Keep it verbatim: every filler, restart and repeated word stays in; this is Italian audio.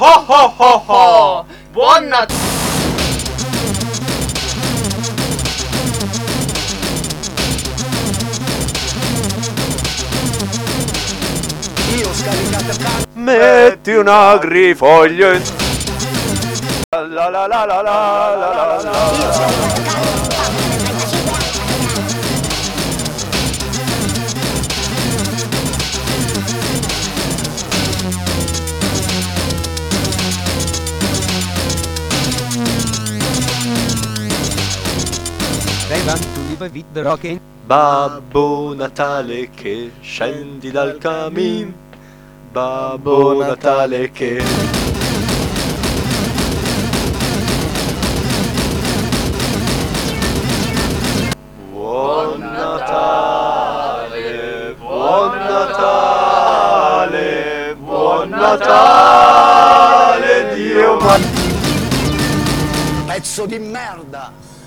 Ho ho ho ho! Buon Natale! Io ho scaricato can... Metti un agrifoglio in... La la la la la la la la. Babbo Natale che scendi dal cammin, Babbo Natale che... Buon Natale, buon Natale, buon Natale, Dio ma... Pezzo di merda!